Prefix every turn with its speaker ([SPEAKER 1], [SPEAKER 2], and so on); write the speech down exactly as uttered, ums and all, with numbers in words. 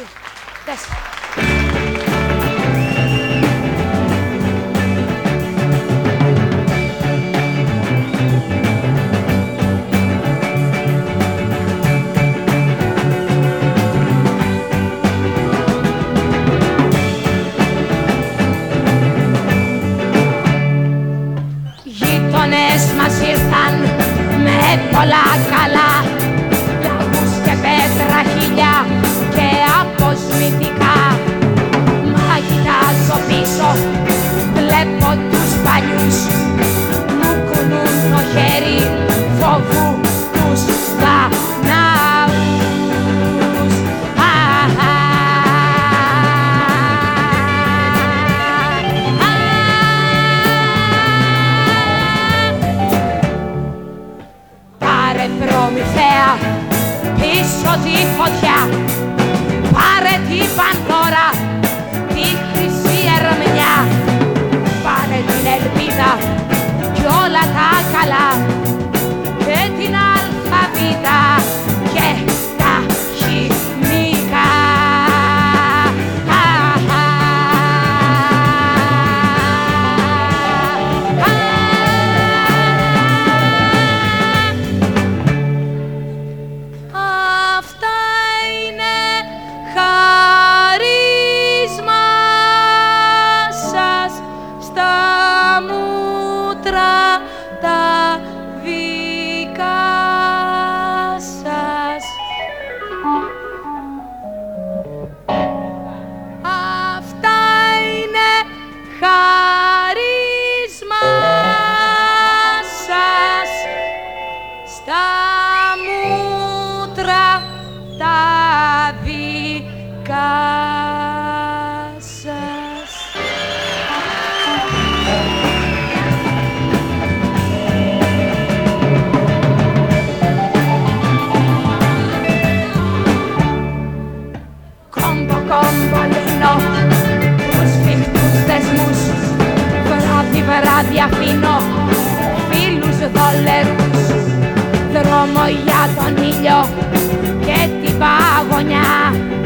[SPEAKER 1] τρεις, τέσσερα.
[SPEAKER 2] Γείτονες μας ήρθαν με πολλά καλά, λαγούς και πέτρα χιλιά και αποσμητικά. Μα κοιτάζω πίσω, βλέπω τους παλιούς, μου κουνούν το χέρι φοβού τους Δανάους. Πάρε Προμηθέα πίσω τη φωτιά, πάρε την Πανδώρα, τη χρυσή ερμηνιά, πάρε την ελπίδα κι όλα τα καλά και την αλφαβήτα και τα χημικά.
[SPEAKER 1] Αυτά είναι χαρίσμα σας στα μούτρα τα δικά σας. Αυτά είναι χαρίσμα σας στα μούτρα τα δικά σας.
[SPEAKER 2] Κόμπο κόμπο λύνω τους φιχτούς δεσμούς, βράδυ βράδυ αφήνω φίλους δολερούς, δρόμο για τον ήλιο και την παγωνιά.